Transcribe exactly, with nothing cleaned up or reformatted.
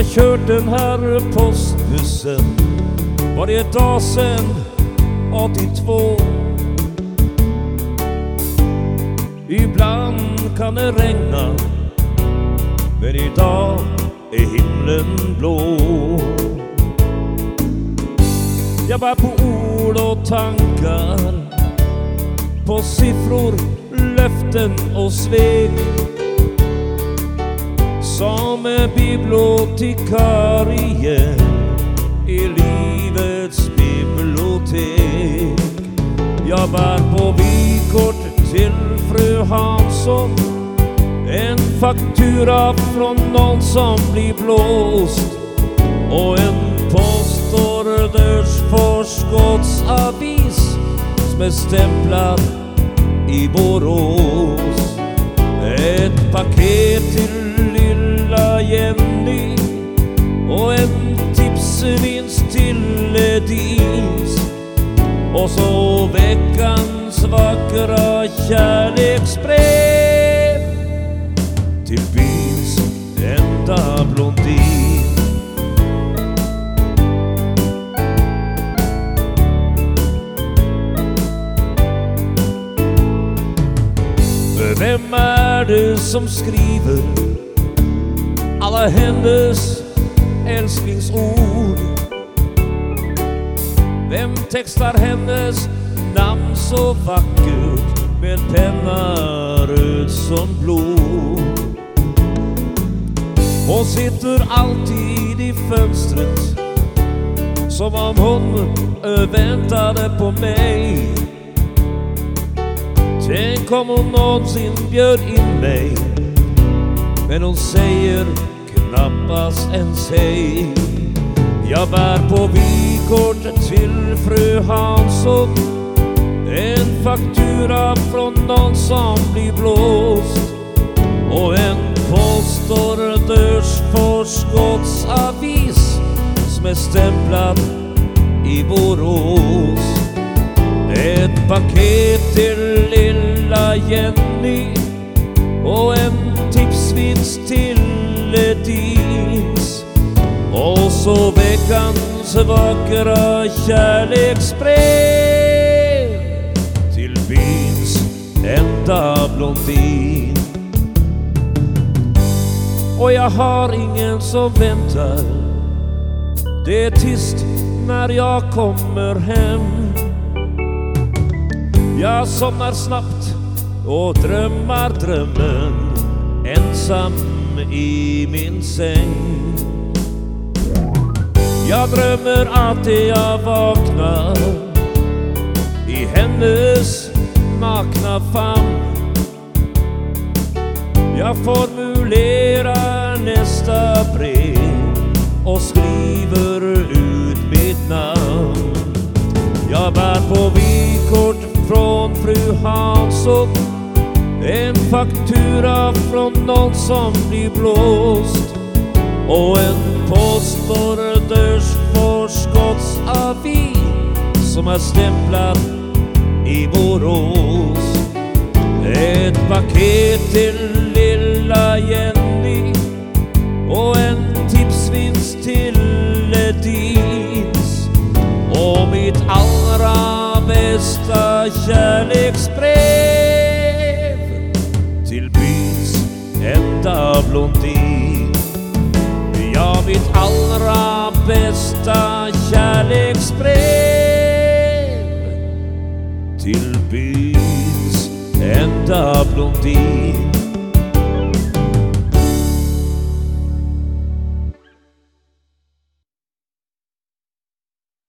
kört den här postbussen varje dag sen åttiotvå. Ibland kan det regna, men idag är himlen blå. Jag bär på ord och tankar, på siffror, löften och svek. Som en bibliotekarie i livets bibliotek. Jag bär på vykort till fru Hansson, en faktura från någon som blir blåst och en postorders förskottsavis som är stämplad i Borås. Ett paket till lilla Jenny och en tipsvinst till Edis. Och så veckans vackra kärleksbrev till byns enda blondin. Vem är det som skriver alla hennes älsklingsord? Vem textar hennes namn så vackert med penna röd som blod? Hon sitter alltid i fönstret som om hon väntade på mig. Tänk om hon någonsin bjöd in mig, men hon säger knappast ens hej. Jag bär på vykort till fru Hansson, en faktura från någon som blir blåst och en postorders förskottsavis som är stämplad i Borås. Ett paket till lilla Jenny och en tipsvinst till Edis. Och så veckans vackra kärleksbrev till byns enda blondin. Och jag har ingen som väntar, det är tyst när jag kommer hem. Jag somnar snabbt och drömmar drömmen ensam i min säng. Jag drömmer alltid jag vaknar i hennes nakna famn. Jag formulerar nästa brev och skriver ut mitt namn. Jag bär på vykort från fru Hansson, en faktura från någon som blir blåst och en postorders förskottsavi som är stämplad i Borås. Ett paket till lilla Jenny och en tipsvinst till Edis. Och mitt allra bästa kärleksbrev till byns enda blondin. Ja, mitt allra bästa kärleksbrev till byns enda blondin.